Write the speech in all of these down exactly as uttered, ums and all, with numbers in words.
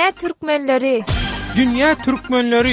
Dünya Türkmenleri. Dünya Türkmenleri.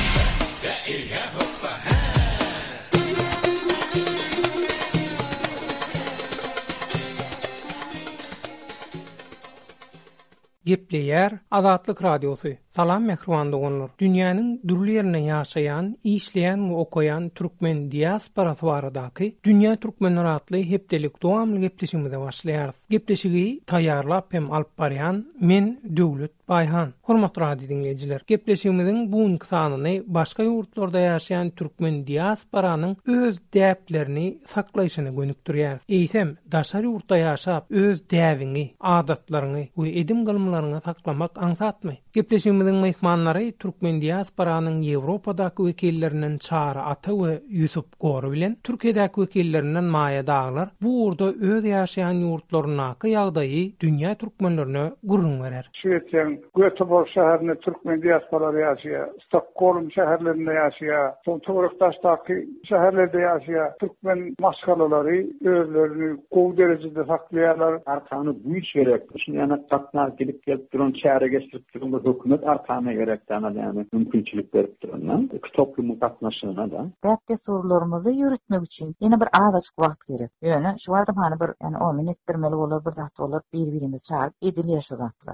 Gepleyer Azatlyk Radiosu. Salam mehruban dogonlar. Dünýäniň dürli ýerinde ýaşaýan, işleýän we okaýan türkmen diasporasy baradaky Dünýä Türkmenleri atly hepdelik dowamly gepleşigimize başlaýar. Gepleşigi taýýarlap hem alyp barýan men Döwlet Baýhan. Hormatly radio dinleýijiler, gepleşigimiziň bugunky sanyny başga ýurtlarda ýaşaýan türkmen diasporanyň öz däplerini saklaýyşyna gönükdirýär. Eýsem, daşary ýurtda ýaşap öz däwini, adatlaryny we edim gylymlaryny saklamak aňsatmy? Gepleşigimiziň mehmanlary türkmen diasporanyň Ýewropadaky wekillerinden Çara Ata we Ýusup Gory bilen Türkiýedäki wekillerinden Maýa Daglar bu urda öz ýaşaýan ýurtlarynaky ýagdaýy dünýä türkmenlerine gurrun berer. Şeýleň Göteborg şäherinde türkmen diasporalary ýaşaýar, Stockholm şäherlerinde ýaşaýar, Toruktaşdaky şäherlerde ýaşaýar türkmen maşgalary özlerini gowy derejede saklaýarlar. Arkany bu iş gerek. Şuňa gatnaş gelip gelip duran çäre geçirip duran hökümet arkana gerekden ýani mümkinçilik berip duran. Toplumyň gatnaşygyna da. Däpde sorularymyzy ýürütmek üçin ýene bir azajyk wagt gerek. Ýöne şu wagtda hani bir ýani on minut etdirmeli bolar, bir zat bolar, bir-birimizi çağırıp edilýär şu zatlar.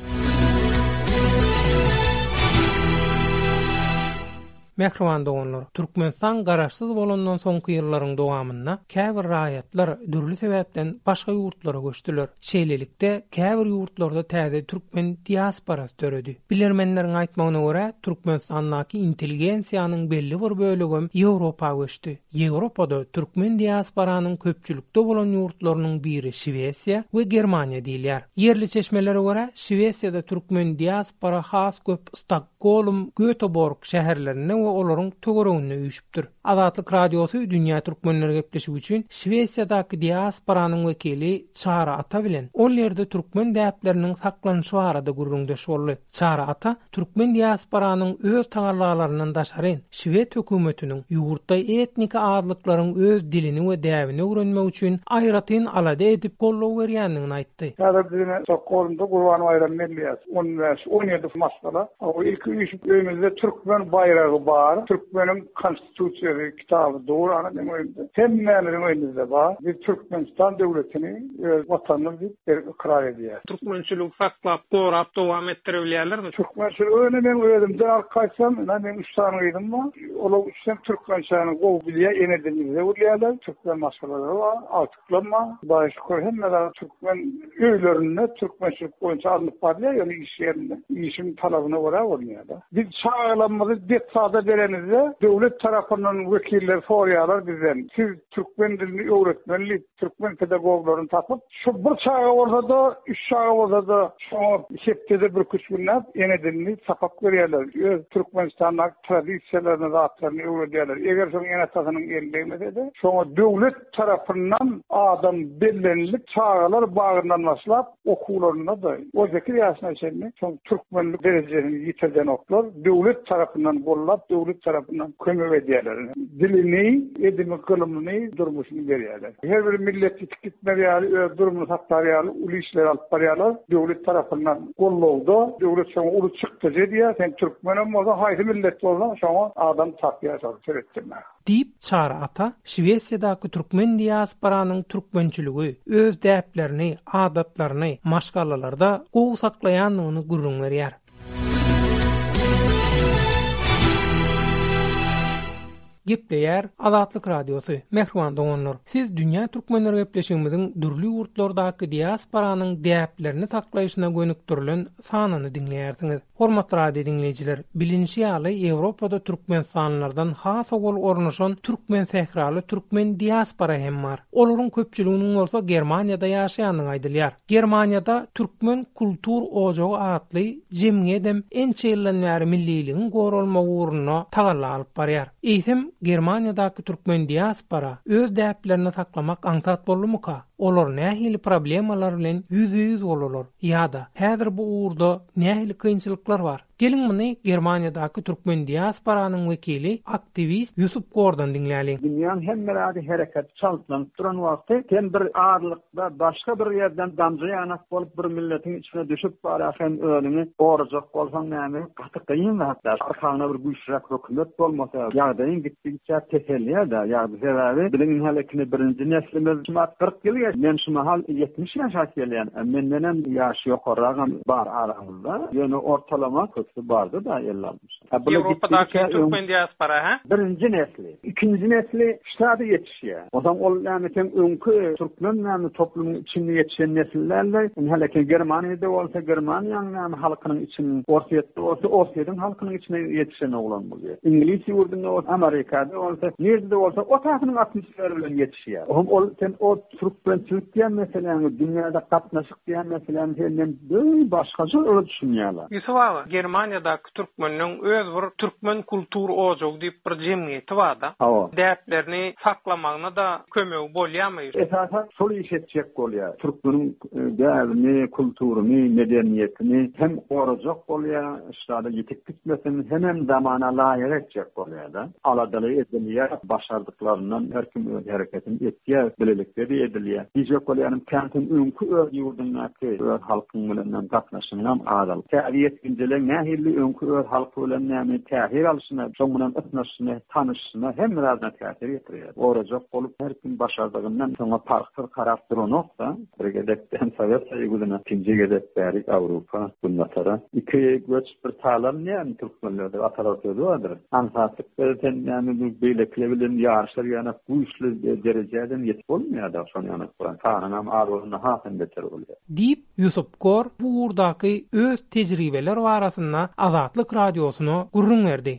Mehruban dogonlar, Türkmenistan garaşsyz bolandan soňky ýyllaryň dowamynda käbir raýatlar dürli sebäpden başga ýurtlara göçdiler. Şeýlelikde käbir ýurtlarda täze türkmen diasporasy töredi. Bilermenleriň aýtmagyna görä, Türkmenistandaky intelligensiýanyň belli bir bölegi Ýewropa göçdi. Ýewropada türkmen diasporanyň köpçülikde bolan ýurtlarynyň biri Şwesiýa we Germaniýa diýilýär. Yerli çeşmelere görä, Şwesiýada türkmen diaspora has köp Stockholm, Göteborg şäherlerinde olaryň töwereginde üýüşipdir. Azatlyk Radiosu dünýä türkmenleri gepleşigi üçin Şwesiýadaky diasporanyň wekili Çara Ata bilen ol ýerde türkmen däpleriniň saklanyşy barada gurrundaş boldy. Çara Ata türkmen diasporanyň öz taňarlaryndan daşaryn Şwed hökümetiniň ýurtda etnik azlyklaryň öz dilini we däwini öwrenmek üçin aýratyn alada edip gollaw berýändigini aýtdy. Häzirde Stockholmda Gurban bayram melliyat on beş on yedi masala. O ilk üýüşüp öýümizde türkmen bayragy bar, Türkmenin konstitusiýasy kitabı doğru anlamaydı. Hemmelerin önünde var. Bir Türkmenistan devletini vatanını bir ikrar ediyor. Türkmençilik saklap, gorap, dowam etdirilýärlermi? Türkmençilik öyle men öýdümden arkaysam, men üç tane ýyldym var. Ola üçem Türkmençanyň gowy bilýär, enedimizde bilýärler. Türkmen masalary var, altyklama, başga hemmeler Türkmen öýlerinde Türkmençilik boýunça alınıp barýar, ýani iş ýerinde. İşin talabyna görä bolýar da. Biz çağlamyzy depsada berenizde devlet tarafından vekiller soruyorlar bizden. Siz Türkmen dilini öğretmenli, Türkmen pedagoglarını tapıp şu bir çağı orada da, üç çağı orada da şu heptede bir kısmından yine dilini sapap veriyorlar. Türkmenistan'ın tradisyonlarını, rahatlarını öğretiyorlar. Eğer son yine tasının elindeymese de şu devlet tarafından adam bellenilip çağlar bağından başlayıp okullarına da o zekir yaşına içinde son Türkmenlik derecesini yitirden oklar devlet tarafından bollap devlet tarafından kömür ediyorlar. Dilini, edimi kılımını, durmuşunu veriyorlar. Her bir millet gitmeli, durumunu saklaryalı, ulu işleri alıp baryalı, devlet tarafından kolloldu. Devlet sana ulu çıktı diye, sen Türkmenim olsa, haydi millet olsa, sana adam takviye çalışır ettirme. Deyip Çara Ata, Şwesiýadaky türkmen diasporanyň türkmençiligi öz däplerini, adatlaryny maşgalalarda gowy saklaýanlygyny gurrun berýär. Gepleyer Azatlyk Radiosu. Mehruban dogonlar, siz dünýä türkmenleri gepleşigimiziň dürli ýurtlardaky diasporanyň däplerini saklaýyşyna gönükdirilen sanyny dinleýärsiňiz. Hormatly radio dinleýijiler, bilinçli ýaly Ýewropada türkmenstanlardan has bol ornaşan türkmen sähraly türkmen diaspora hem bar. Olaryň köpçüliginiň bolsa Germaniýada ýaşaýanyny aýdylýar. Germaniýada türkmen kultur ojagy atly jemgyýetem ençe ýyldan bäri milliligiň gorulmagy uğruna tagalla alyp barýar. Eýsem Germaniýadaky türkmen diaspora öz däplerini saklamak aňsat bolmaly. olar nähili problemalar bilen yüz-yüz bolarlar ýa-da häzir bu uğurda nähili kynçylyklar bar. Gelin muny Germaniýadaky türkmen diasporanyň wekili, aktivist Yusuf Gordan dinläýäli. Dünýäň hemmelerde hereket çaldyryp duran wagty hem bir ağırlykda başga bir ýerden damjy ýanak bolup bir milletiň içine düşüp barahyn ölüni orjak bolsaň näme gaty kıyyn hatda arkana bir güýçrak hökümet bolmasa ýagdaýyň gitdikçe teselliýa-da ýagdy sebäbi bilen helekini birinji neslimiz kırk ýyl men şu mahal yetmiş ýaşa gelýän menden ýaşy ýokarragam bar aramyzda ýöne ortalama bardı da ellanmış. Avrupa'daki Türkmen diaspora ha? Birinci nesli. İkinci nesli ştada yetişiyor. O zaman o yani önkü Türkmen yani toplumun içinde yetişen nesillerle hele ki Germaniye'de olsa Germaniyanın yani halkının içinde Orsiye'de olsa Orsiye'nin halkının içine yetişen oğlan buluyor. İngiliz yurdunda olsa Amerika'da olsa nerede olsa o tarafının atmosferiyle yetişiyor. O o sen o Türkmençilik diyen mesela yani dünyada katnaşık diyen mesela hemen böyle başkaca öyle düşünüyorlar. Yusuf abi Germaniýadaky türkmenliň öz bir türkmen kultur ojog diýip bir jemgyýeti barda. Däplerini saklamagyna da kömek bolýarmy? Esasen şol iş etjek bolýar. Türkmeniň därini, kulturyny, medeniýetini hem orajak bolýar, şada ýetip gitmesin, hem zamana laýyk etjek bolýar da. Aladaly edilýär, başardyklarynyň her kim öz hereketini etýär, bilelikleri edilýär. Diýjek bolýarym kentin öňkü öz ýurdundaky öz halkyň bilen gatnaşynyň adal. Täbiýet günjele nähili öňkü öz halky bilen näme tähir alşyna, şoňdan etnaşyna, tanışyna hem razna täsir ýetirýär. Orajak bolup her kim başardygyndan soňa parktyr karap duranok da, bir gedekden Sowet Soýuzyna, ikinji gedek bäri Awropa, bunlara iki göç bir talan näme türkmenlerde atalar söýüyorlar. Ansatlyk berden näme bu beýlekle bilen ýarşar ýana güýçli derejeden ýetip bolmaýar da şonu ýana Kur'an tahanam arwalyna hasen beter bolýar. Diýip Yusuf Gor bu urdaky öz tejribeler barasynda Azatlyk radiosyna gurrun berdi.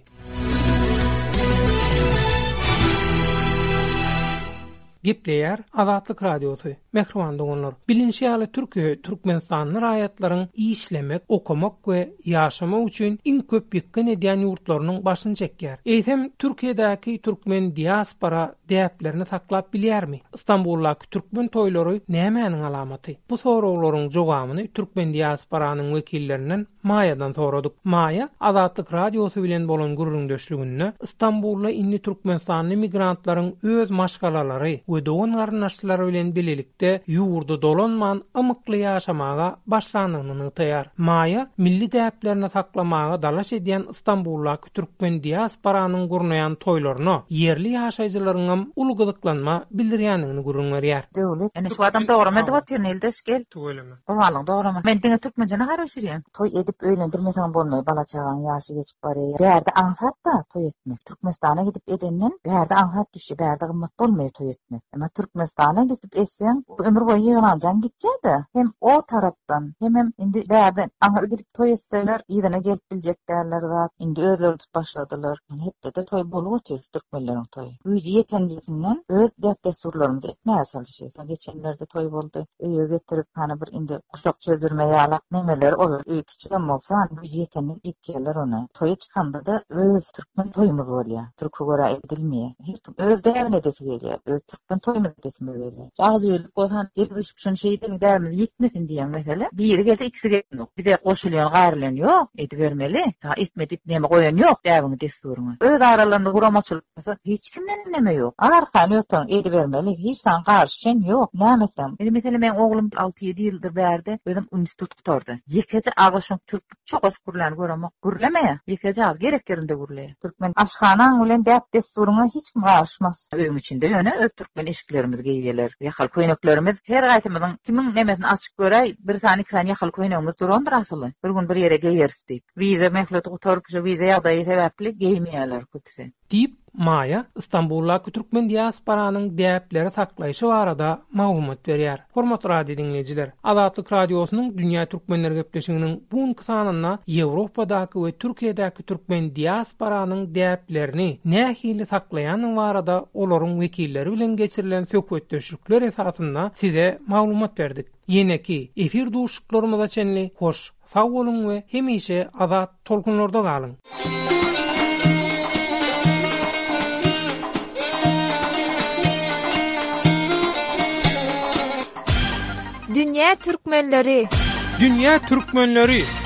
Gepleýär Azatlyk radiosu. Mehriban doganlar. Bilinçli ýaly Türkiýe, Türkmenistanyň raýatlaryň işlemek, okumak we ýaşamak üçin iň köp ýetken edýän ýurtlarynyň başyny çekýär. Eýsem Türkiýedäki türkmen diaspora däplerini saklap bilýärmi? Istanbuldaky türkmen toýlary nämäniň alamaty? Bu sorawlaryň jogabyny türkmen diasporanyň wekillerinden Maýadan soradyk. Maýa Azatlyk radiosu bilen bolan gurrundaşlygynda Istanbulda inni Türkmenistanyň migrantlaryň öz maşgalalary we dogan garnaşlary bilen bilelikde ýurda dolanman ymykly ýaşamaga başlanynyny taýar. Maýa milli däplerini saklamaga dalaş edýän Istanbuldaky türkmen diasporanyň gurnayan toýlaryna yerli ýaşaýjylaryň uly gyzyklanma bildirýänini gurrun berýär. Döwlet, ene şu adam dograma dip atýarnyldy şkel. Töweleme. Olalyň dograma. Men diňe türkmenjene garaşyrýan. Toy edip öýlendirmesen bolmaý, bala çağan ýaşy geçip barýar. Bärde anfat da toy etmek. Türkmenistana gidip edenden bärde anfat düşýär, bärde gymmat bolmaýar toy etmek. Ama Türkmenistana gidip etsen ömür boyu ýygnajan gitjädi. Hem o tarapdan hem hem indi bärde aňa gidip toy etseler ýygyna gelip biljekler zat. Indi özleri başladylar. Hepde de toy bolup otur türkmenleriň toy. Güýji ýetenlisinden öz däp desturlarymyzy etmäge çalışýar. Geçenlerde toy boldy. Öýe getirip hany bir indi uşak çözürme ýalak nemeler olur. Öýe kiçigen bolsa güýji ýetenlik etýärler onu. Toy çykanda da öz türkmen toýumuz bolýar. Türkü göre edilmeýär. Hiç öz däwine de gelýär. Öz türkmen toýumuz desme berýär. Ağzy ýylyp bolsan, üç şun şeýden däwimiz ýitmesin diýen mesele. Biri gelse ikisi gelmek. Bir de goşulýan gaýrylan ýok, edip bermeli. Ta etmedip neme goýan ýok däwini desturuny. Öz aralarynda guramaçylyk bolsa, hiç kimden neme ýok. Arkan ýoktan edip bermeli. Hiç san garşyn ýok. Nämesem. Benim mesele men oglum alty ýedi ýyldyr bärde özüm institut tutardy. Ýekece agaşyň türk çok az gurlan göremek. Gurlemeýär. Ýekece az gerek yerinde gurleýär. Türkmen aşhana bilen däp desturuny hiç kim garşmaz. Öýüň içinde ýöne öz türkmen eşiklerimiz geýýärler. Ýakal köýneklerimiz her gaýtymyzyň kimin nemesini açyk göräý, bir sany iki sany ýakal köýnegimiz durandyr asyly. Bir gün bir ýere geýeriz diýip. Wiza mehletu gutarıp şu wiza ýagdaýy sebäpli geýmeýärler köpse. Diýip Maýa Istanbuldaky türkmen diasporanyň däpleri saklaýşy barada maglumat berýär. Hormatly radio dinleýijiler, Azatlyk radiosynyň dünýä türkmenleri gepleşiginiň bu sanyna Ýewropadaky we Türkiýedäki türkmen diasporanyň däplerini nähili saklaýanyň barada olaryň wekilleri bilen geçirilen söhbetdeşikler esasynda size maglumat berdik. Ýene-ki efir duşuklarymyza çenli hoş, sag bolun we hemişe azat tolkunlarda galyň. Dünya Türkmenleri Dünya Türkmenleri